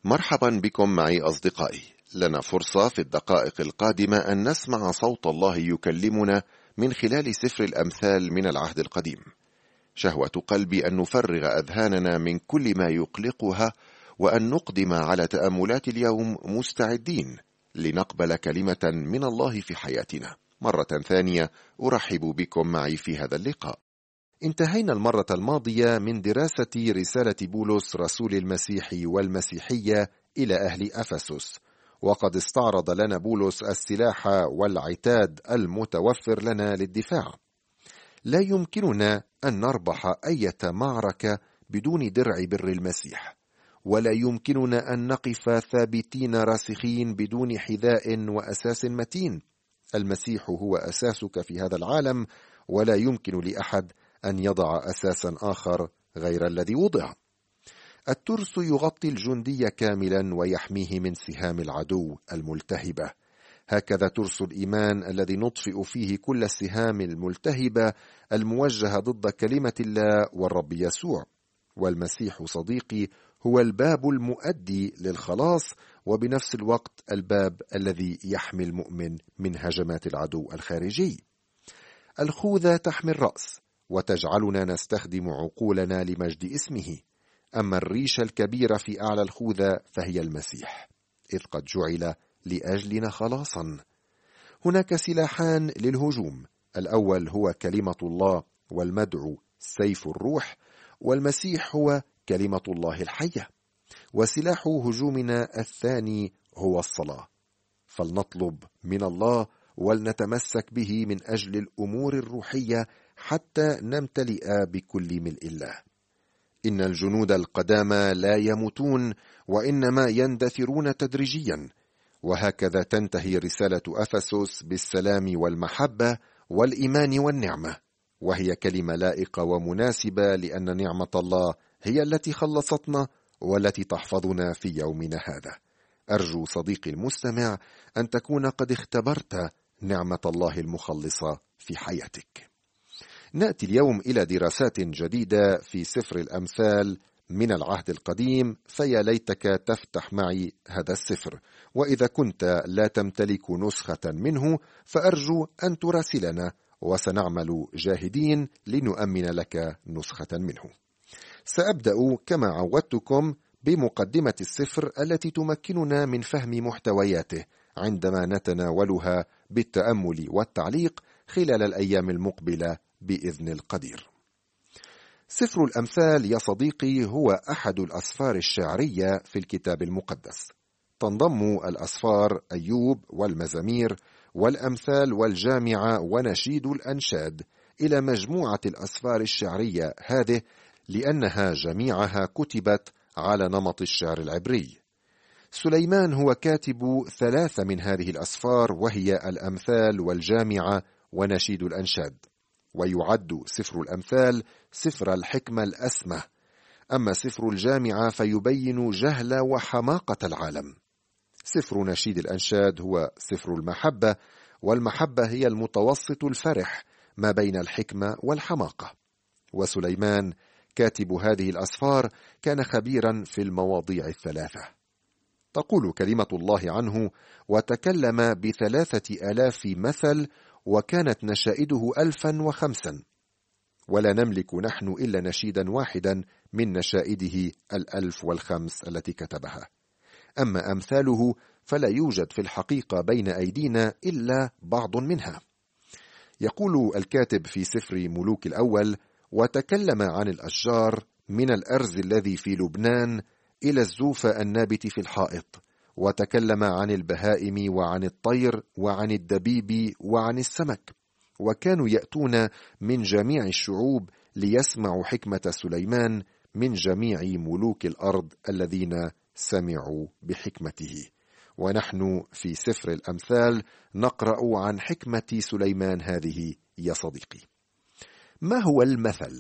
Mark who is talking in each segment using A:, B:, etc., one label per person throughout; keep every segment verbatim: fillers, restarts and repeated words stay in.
A: مرحبا بكم معي أصدقائي. لنا فرصة في الدقائق القادمة أن نسمع صوت الله يكلمنا من خلال سفر الأمثال من العهد القديم. شهوة قلبي أن نفرغ أذهاننا من كل ما يقلقها وأن نقدم على تأملات اليوم مستعدين لنقبل كلمة من الله في حياتنا. مرة ثانية أرحب بكم معي في هذا اللقاء. انتهينا المرة الماضية من دراسة رسالة بولس رسول المسيح والمسيحية إلى أهل أفسس، وقد استعرض لنا بولس السلاح والعتاد المتوفر لنا للدفاع. لا يمكننا أن نربح أي معركة بدون درع بر المسيح، ولا يمكننا أن نقف ثابتين راسخين بدون حذاء وأساس متين. المسيح هو أساسك في هذا العالم، ولا يمكن لأحد أن يضع أساسا آخر غير الذي وضع. الترس يغطي الجندي كاملا ويحميه من سهام العدو الملتهبة. هكذا ترس الإيمان الذي نطفئ فيه كل السهام الملتهبة الموجهة ضد كلمة الله والرب يسوع. والمسيح صديقي هو الباب المؤدي للخلاص، وبنفس الوقت الباب الذي يحمي المؤمن من هجمات العدو الخارجي. الخوذة تحمي الرأس وتجعلنا نستخدم عقولنا لمجد اسمه، أما الريشة الكبيرة في أعلى الخوذة فهي المسيح، إذ قد جعل لأجلنا خلاصا. هناك سلاحان للهجوم، الأول هو كلمة الله والمدعو سيف الروح، والمسيح هو كلمة الله الحية. وسلاح هجومنا الثاني هو الصلاة، فلنطلب من الله ولنتمسك به من أجل الأمور الروحية حتى نمتلئ بكل ملء الله. إن الجنود القدامى لا يموتون، وإنما يندثرون تدريجيا. وهكذا تنتهي رسالة أفسس بالسلام والمحبة والإيمان والنعمة، وهي كلمة لائقة ومناسبة، لأن نعمة الله هي التي خلصتنا والتي تحفظنا في يومنا هذا. أرجو صديقي المستمع أن تكون قد اختبرت نعمة الله المخلصة في حياتك. نأتي اليوم إلى دراسات جديدة في سفر الأمثال من العهد القديم، فيا ليتك تفتح معي هذا السفر، وإذا كنت لا تمتلك نسخة منه فأرجو أن تراسلنا، وسنعمل جاهدين لنؤمن لك نسخة منه. سأبدأ كما عودتكم بمقدمة السفر التي تمكننا من فهم محتوياته عندما نتناولها بالتأمل والتعليق خلال الأيام المقبلة بإذن القدير. سفر الأمثال يا صديقي هو أحد الأسفار الشعرية في الكتاب المقدس. تنضم الأسفار أيوب والمزامير والأمثال والجامعة ونشيد الأنشاد إلى مجموعة الأسفار الشعرية هذه، لأنها جميعها كتبت على نمط الشعر العبري. سليمان هو كاتب ثلاثة من هذه الأسفار، وهي الأمثال والجامعة ونشيد الأنشاد. ويعد سفر الأمثال سفر الحكمة الأسمى، أما سفر الجامعة فيبين جهل وحماقة العالم. سفر نشيد الأنشاد هو سفر المحبة، والمحبة هي المتوسط الفرح ما بين الحكمة والحماقة. وسليمان كاتب هذه الأسفار كان خبيرا في المواضيع الثلاثة. تقول كلمة الله عنه: وتكلم بثلاثة آلاف مثل، وكانت نشائده ألفا وخمسا، ولا نملك نحن إلا نشيدا واحدا من نشائده الألف والخمس التي كتبها. أما أمثاله فلا يوجد في الحقيقة بين أيدينا إلا بعض منها. يقول الكاتب في سفر ملوك الأول: وتكلم عن الأشجار من الأرز الذي في لبنان إلى الزوفة النابت في الحائط، وتكلم عن البهائم وعن الطير وعن الدبيب وعن السمك، وكانوا يأتون من جميع الشعوب ليسمعوا حكمة سليمان من جميع ملوك الأرض الذين سمعوا بحكمته. ونحن في سفر الأمثال نقرأ عن حكمة سليمان هذه يا صديقي. ما هو المثل؟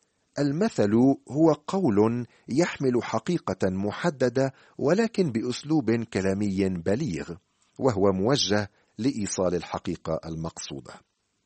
A: المثل هو قول يحمل حقيقة محددة ولكن بأسلوب كلامي بليغ، وهو موجه لإيصال الحقيقة المقصودة.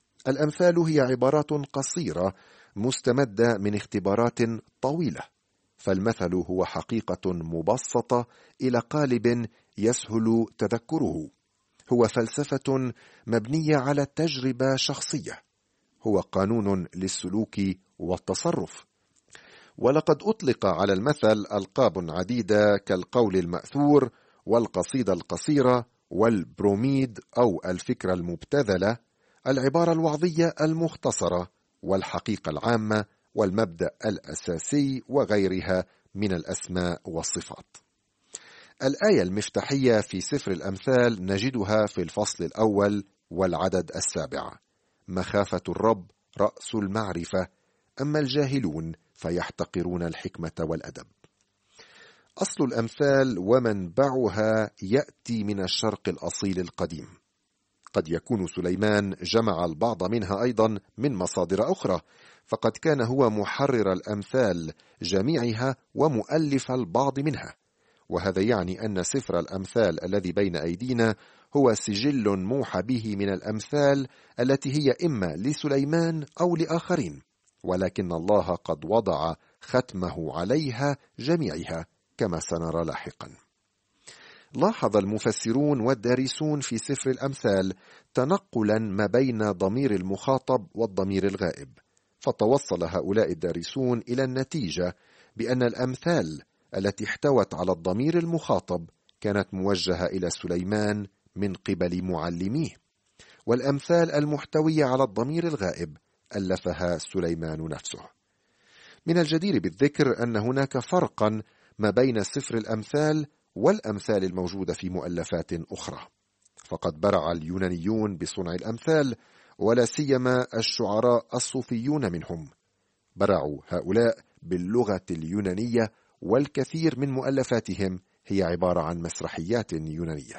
A: الأمثال هي عبارات قصيرة مستمدة من اختبارات طويلة. فالمثل هو حقيقة مبسطة إلى قالب يسهل تذكره، هو فلسفة مبنية على تجربة شخصية، هو قانون للسلوك والتصرف. ولقد أطلق على المثل ألقاب عديدة كالقول المأثور والقصيدة القصيرة والبروميد أو الفكرة المبتذلة، العبارة الوعظية المختصرة، والحقيقة العامة، والمبدأ الأساسي، وغيرها من الأسماء والصفات. الآية المفتاحية في سفر الأمثال نجدها في الفصل الأول والعدد السابع: مخافة الرب رأس المعرفة، أما الجاهلون فيحتقرون الحكمة والأدب. أصل الأمثال ومنبعها يأتي من الشرق الأصيل القديم. قد يكون سليمان جمع البعض منها أيضا من مصادر أخرى، فقد كان هو محرر الأمثال جميعها ومؤلف البعض منها، وهذا يعني أن سفر الأمثال الذي بين أيدينا هو سجل موحى به من الأمثال التي هي إما لسليمان أو لآخرين، ولكن الله قد وضع ختمه عليها جميعها كما سنرى لاحقا. لاحظ المفسرون والدارسون في سفر الأمثال تنقلا ما بين ضمير المخاطب والضمير الغائب، فتوصل هؤلاء الدارسون إلى النتيجة بأن الأمثال التي احتوت على الضمير المخاطب كانت موجهة إلى سليمان من قبل معلميه، والأمثال المحتوية على الضمير الغائب ألفها سليمان نفسه. من الجدير بالذكر أن هناك فرقا ما بين سفر الأمثال والأمثال الموجودة في مؤلفات أخرى، فقد برع اليونانيون بصنع الأمثال، ولا سيما الشعراء الصوفيون منهم. برعوا هؤلاء باللغة اليونانية، والكثير من مؤلفاتهم هي عبارة عن مسرحيات يونانية.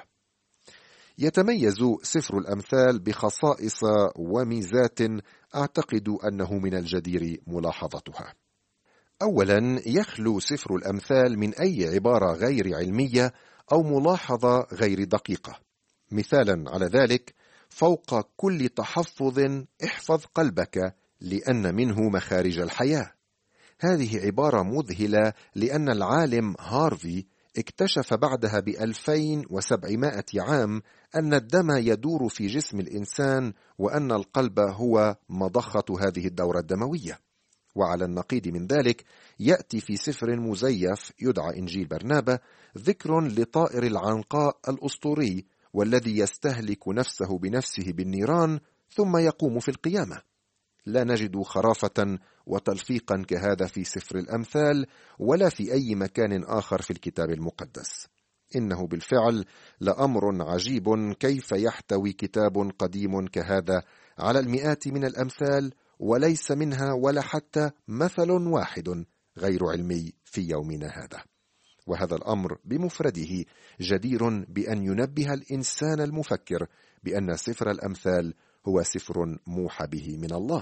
A: يتميز سفر الأمثال بخصائص وميزات أعتقد أنه من الجدير ملاحظتها. أولا، يخلو سفر الأمثال من أي عبارة غير علمية أو ملاحظة غير دقيقة. مثالا على ذلك: فوق كل تحفظ احفظ قلبك لأن منه مخارج الحياة. هذه عبارة مذهلة، لأن العالم هارفي اكتشف بعدها بألفين وسبعمائة عام أن الدم يدور في جسم الإنسان، وأن القلب هو مضخة هذه الدورة الدموية. وعلى النقيض من ذلك يأتي في سفر مزيف يدعى إنجيل برنابا ذكر لطائر العنقاء الأسطوري، والذي يستهلك نفسه بنفسه بالنيران ثم يقوم في القيامة. لا نجد خرافة وتلفيقا كهذا في سفر الأمثال ولا في أي مكان آخر في الكتاب المقدس. إنه بالفعل لأمر عجيب كيف يحتوي كتاب قديم كهذا على المئات من الأمثال، وليس منها ولا حتى مثل واحد غير علمي في يومنا هذا. وهذا الأمر بمفرده جدير بأن ينبه الإنسان المفكر بأن سفر الأمثال هو سفر موحى به من الله.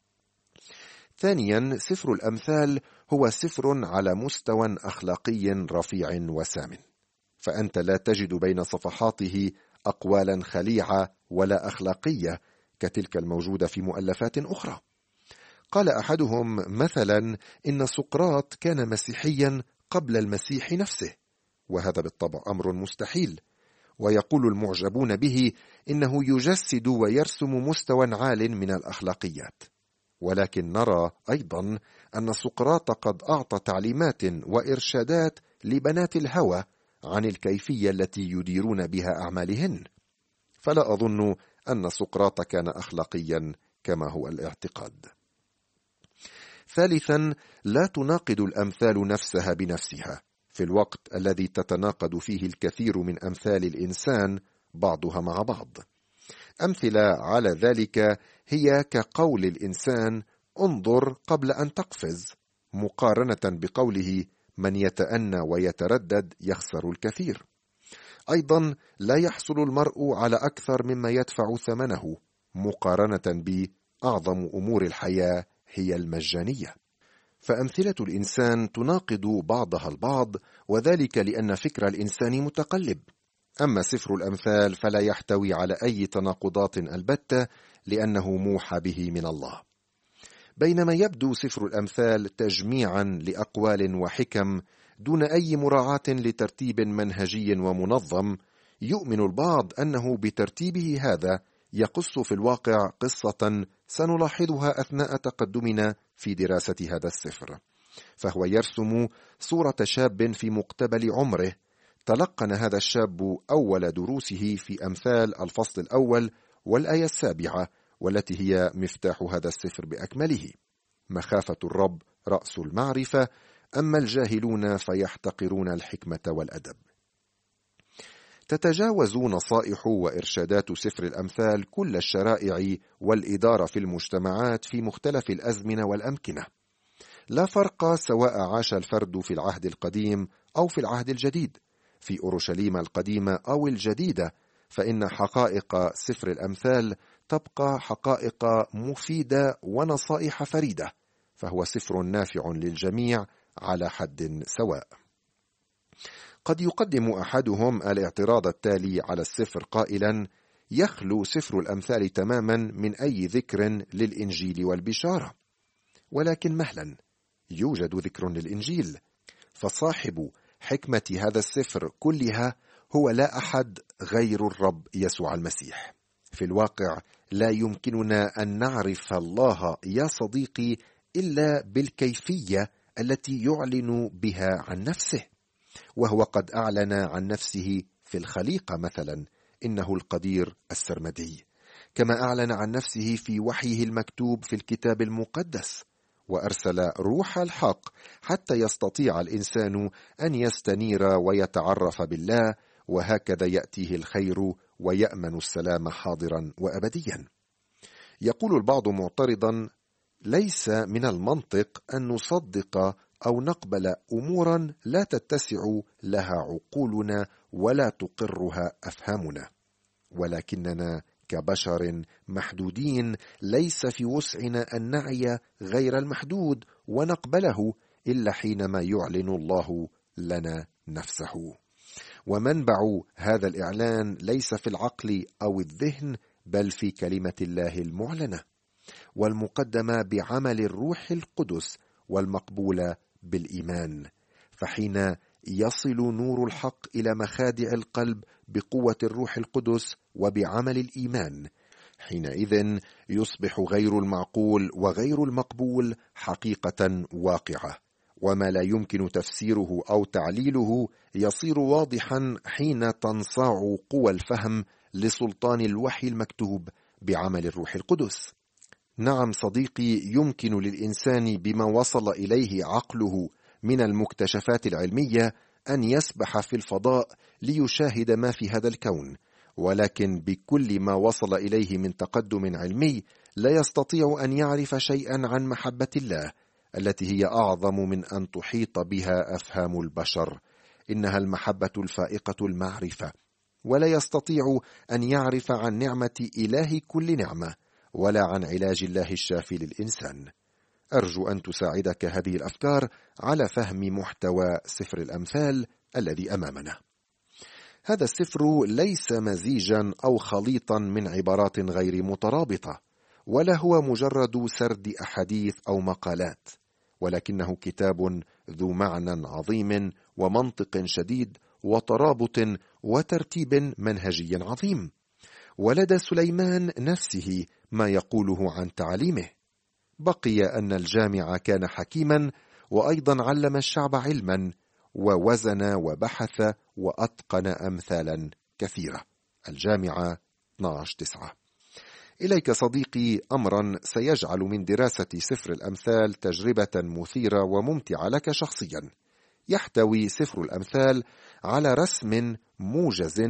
A: ثانيا، سفر الأمثال هو سفر على مستوى أخلاقي رفيع وسام، فأنت لا تجد بين صفحاته أقوالا خليعة ولا أخلاقية كتلك الموجودة في مؤلفات أخرى. قال أحدهم مثلا إن سقراط كان مسيحيا قبل المسيح نفسه، وهذا بالطبع أمر مستحيل. ويقول المعجبون به إنه يجسد ويرسم مستوى عال من الأخلاقيات. ولكن نرى أيضا أن سقراط قد أعطى تعليمات وإرشادات لبنات الهوى عن الكيفية التي يديرون بها أعمالهن، فلا أظن أن سقراط كان أخلاقيا كما هو الاعتقاد. ثالثا، لا تناقض الأمثال نفسها بنفسها في الوقت الذي تتناقض فيه الكثير من أمثال الإنسان بعضها مع بعض. أمثلة على ذلك هي كقول الإنسان انظر قبل أن تقفز، مقارنة بقوله من يتأنى ويتردد يخسر الكثير. أيضا لا يحصل المرء على أكثر مما يدفع ثمنه، مقارنة بأعظم أمور الحياة هي المجانية. فأمثلة الإنسان تناقض بعضها البعض، وذلك لأن فكر الإنسان متقلب. أما سفر الأمثال فلا يحتوي على أي تناقضات البتة، لأنه موحى به من الله. بينما يبدو سفر الأمثال تجميعا لأقوال وحكم دون أي مراعاة لترتيب منهجي ومنظم، يؤمن البعض أنه بترتيبه هذا يقص في الواقع قصة سنلاحظها أثناء تقدمنا في دراسة هذا السفر. فهو يرسم صورة شاب في مقتبل عمره، تلقن هذا الشاب أول دروسه في أمثال الفصل الأول والآية السابعة، والتي هي مفتاح هذا السفر بأكمله: مخافة الرب رأس المعرفة، أما الجاهلون فيحتقرون الحكمة والأدب. تتجاوز نصائح وإرشادات سفر الأمثال كل الشرائع والإدارة في المجتمعات في مختلف الأزمنة والأمكنة. لا فرق سواء عاش الفرد في العهد القديم أو في العهد الجديد، في أورشليم القديمة أو الجديدة، فإن حقائق سفر الأمثال تبقى حقائق مفيدة ونصائح فريدة، فهو سفر نافع للجميع على حد سواء. قد يقدم أحدهم الاعتراض التالي على السفر قائلا: يخلو سفر الأمثال تماما من أي ذكر للإنجيل والبشارة. ولكن مهلا، يوجد ذكر للإنجيل، فصاحب حكمة هذا السفر كلها هو لا أحد غير الرب يسوع المسيح. في الواقع لا يمكننا أن نعرف الله يا صديقي إلا بالكيفية التي يعلن بها عن نفسه، وهو قد أعلن عن نفسه في الخليقة مثلا: إنه القدير السرمدي، كما أعلن عن نفسه في وحيه المكتوب في الكتاب المقدس، وأرسل روح الحق حتى يستطيع الإنسان أن يستنير ويتعرف بالله، وهكذا يأتيه الخير ويأمن السلام حاضرا وأبديا. يقول البعض معترضا: ليس من المنطق أن نصدق أو نقبل أمورا لا تتسع لها عقولنا ولا تقرها أفهامنا، ولكننا كبشر محدودين ليس في وسعنا أن نعي غير المحدود ونقبله إلا حينما يعلن الله لنا نفسه. ومنبع هذا الإعلان ليس في العقل أو الذهن، بل في كلمة الله المعلنة والمقدمة بعمل الروح القدس والمقبولة بالإيمان. فحين يصل نور الحق إلى مخادع القلب بقوة الروح القدس وبعمل الإيمان، حينئذ يصبح غير المعقول وغير المقبول حقيقة واقعة، وما لا يمكن تفسيره أو تعليله يصير واضحا حين تنصاع قوى الفهم لسلطان الوحي المكتوب بعمل الروح القدس. نعم صديقي، يمكن للإنسان بما وصل إليه عقله من المكتشفات العلمية أن يسبح في الفضاء ليشاهد ما في هذا الكون، ولكن بكل ما وصل إليه من تقدم علمي لا يستطيع أن يعرف شيئا عن محبة الله التي هي أعظم من أن تحيط بها أفهام البشر. إنها المحبة الفائقة المعرفة، ولا يستطيع أن يعرف عن نعمة إله كل نعمة ولا عن علاج الله الشافي للإنسان. أرجو أن تساعدك هذه الأفكار على فهم محتوى سفر الأمثال الذي أمامنا. هذا السفر ليس مزيجا أو خليطا من عبارات غير مترابطة، ولا هو مجرد سرد أحاديث أو مقالات، ولكنه كتاب ذو معنى عظيم ومنطق شديد وترابط وترتيب منهجي عظيم. ولدى سليمان نفسه ما يقوله عن تعليمه. بقي أن الجامع كان حكيما، وأيضا علم الشعب علما، ووزن وبحث وأتقن أمثالا كثيرة. الجامعة اثنا عشر تسعة. إليك صديقي أمرا سيجعل من دراسة سفر الأمثال تجربة مثيرة وممتعة لك شخصيا. يحتوي سفر الأمثال على رسم موجز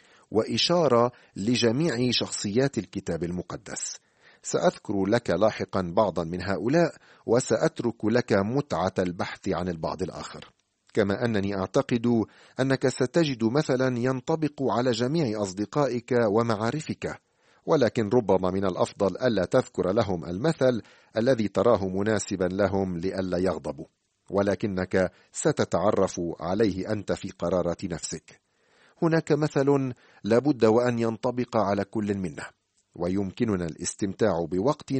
A: وإشارة لجميع شخصيات الكتاب المقدس. سأذكر لك لاحقا بعضا من هؤلاء، وسأترك لك متعة البحث عن البعض الآخر. كما أنني أعتقد أنك ستجد مثلا ينطبق على جميع أصدقائك ومعارفك، ولكن ربما من الأفضل ألا تذكر لهم المثل الذي تراه مناسبا لهم لئلا يغضبوا، ولكنك ستتعرف عليه أنت في قرارة نفسك. هناك مثل لابد وأن ينطبق على كل منا، ويمكننا الاستمتاع بوقتنا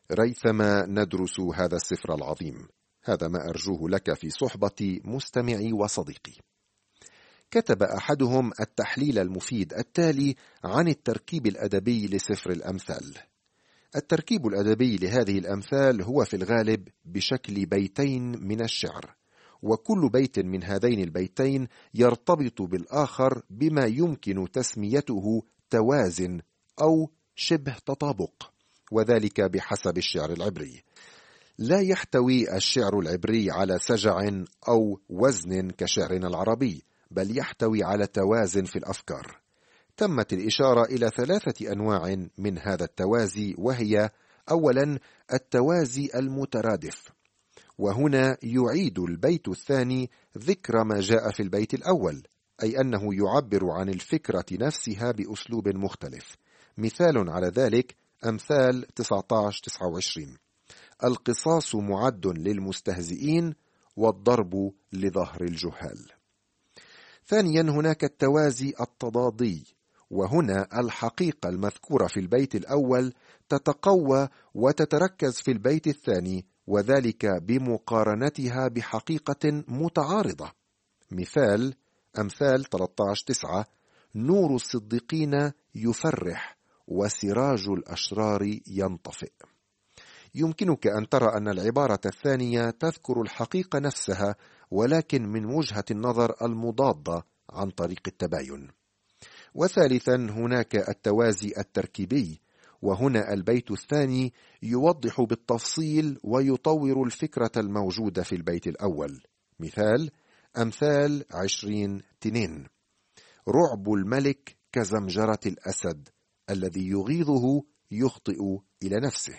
A: ريثما ندرس هذا السفر العظيم. هذا ما أرجوه لك في صحبة مستمعي وصديقي. كتب أحدهم التحليل المفيد التالي عن التركيب الأدبي لسفر الأمثال: التركيب الأدبي لهذه الأمثال هو في الغالب بشكل بيتين من الشعر، وكل بيت من هذين البيتين يرتبط بالآخر بما يمكن تسميته توازن أو شبه تطابق، وذلك بحسب الشعر العبري. لا يحتوي الشعر العبري على سجع أو وزن كشعرنا العربي، بل يحتوي على توازن في الأفكار. تمت الإشارة إلى ثلاثة أنواع من هذا التوازي، وهي: أولا التوازي المترادف، وهنا يعيد البيت الثاني ذكر ما جاء في البيت الأول، أي أنه يعبر عن الفكرة نفسها بأسلوب مختلف. مثال على ذلك أمثال تسعة عشر تسعة وعشرين: القصاص معد للمستهزئين والضرب لظهر الجهال. ثانيا هناك التوازي التضادي، وهنا الحقيقة المذكورة في البيت الأول تتقوى وتتركز في البيت الثاني، وذلك بمقارنتها بحقيقة متعارضة. مثال أمثال ثلاثة عشر تسعة: نور الصديقين يفرح وسراج الأشرار ينطفئ. يمكنك أن ترى أن العبارة الثانية تذكر الحقيقة نفسها، ولكن من وجهة النظر المضادة عن طريق التباين. وثالثا هناك التوازي التركيبي، وهنا البيت الثاني يوضح بالتفصيل ويطور الفكرة الموجودة في البيت الأول. مثال أمثال عشرين تنين: رعب الملك كزمجرة الأسد، الذي يغيظه يخطئ إلى نفسه.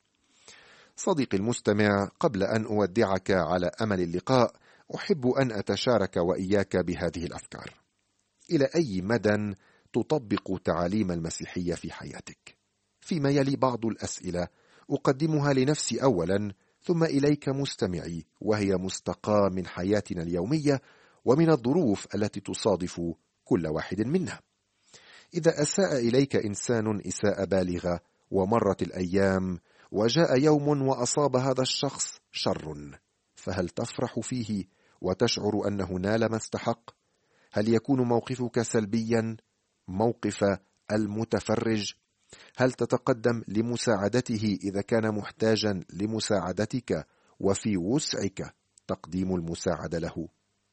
A: صديقي المستمع، قبل أن أودعك على أمل اللقاء، أحب أن أتشارك وإياك بهذه الأفكار. إلى أي مدى تطبق تعاليم المسيحية في حياتك؟ فيما يلي بعض الأسئلة أقدمها لنفسي أولا، ثم إليك مستمعي، وهي مستقاة من حياتنا اليومية ومن الظروف التي تصادف كل واحد منا. إذا أساء إليك إنسان إساءة بالغة ومرت الأيام وجاء يوم وأصاب هذا الشخص شر، فهل تفرح فيه وتشعر أنه نال ما استحق؟ هل يكون موقفك سلبيا، موقف المتفرج؟ هل تتقدم لمساعدته إذا كان محتاجا لمساعدتك وفي وسعك تقديم المساعدة له؟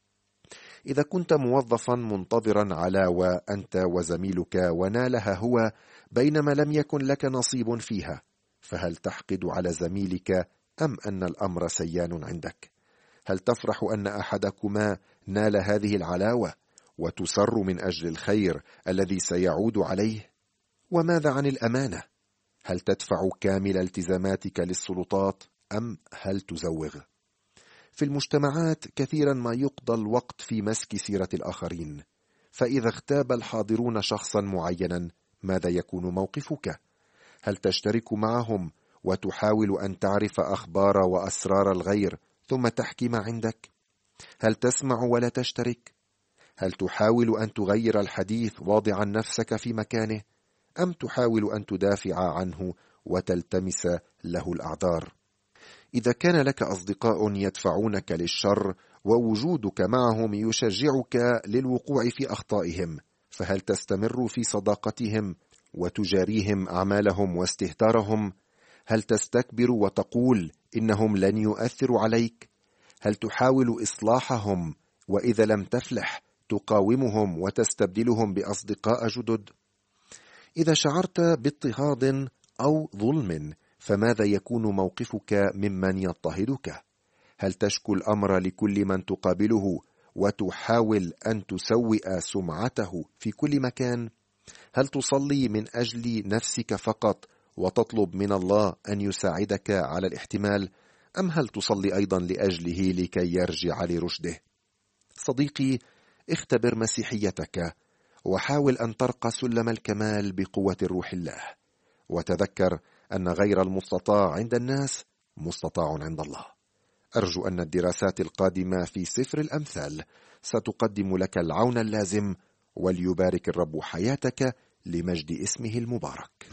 A: إذا كنت موظفا منتظرا علاوة أنت وزميلك ونالها هو بينما لم يكن لك نصيب فيها، فهل تحقد على زميلك أم أن الأمر سيان عندك؟ هل تفرح أن أحدكما نال هذه العلاوة وتسر من أجل الخير الذي سيعود عليه؟ وماذا عن الأمانة؟ هل تدفع كامل التزاماتك للسلطات أم هل تزوغ؟ في المجتمعات كثيرا ما يقضى الوقت في مسك سيرة الآخرين، فإذا اغتاب الحاضرون شخصا معينا ماذا يكون موقفك؟ هل تشترك معهم وتحاول أن تعرف أخبار وأسرار الغير ثم تحكي ما عندك؟ هل تسمع ولا تشترك؟ هل تحاول أن تغير الحديث واضعا نفسك في مكانه، أم تحاول أن تدافع عنه وتلتمس له الأعذار؟ إذا كان لك أصدقاء يدفعونك للشر ووجودك معهم يشجعك للوقوع في أخطائهم، فهل تستمر في صداقتهم وتجاريهم أعمالهم واستهتارهم؟ هل تستكبر وتقول إنهم لن يؤثروا عليك؟ هل تحاول إصلاحهم وإذا لم تفلح تقاومهم وتستبدلهم بأصدقاء جدد؟ إذا شعرت باضطهاد أو ظلم فماذا يكون موقفك ممن يضطهدك؟ هل تشكو الأمر لكل من تقابله وتحاول أن تسوئ سمعته في كل مكان؟ هل تصلي من أجل نفسك فقط وتطلب من الله أن يساعدك على الاحتمال، أم هل تصلي أيضا لأجله لكي يرجع لرشده؟ صديقي، اختبر مسيحيتك وحاول أن ترقى سلم الكمال بقوة الروح الله، وتذكر أن غير المستطاع عند الناس مستطاع عند الله. أرجو أن الدراسات القادمة في سفر الأمثال ستقدم لك العون اللازم، وليبارك الرب حياتك لمجد اسمه المبارك.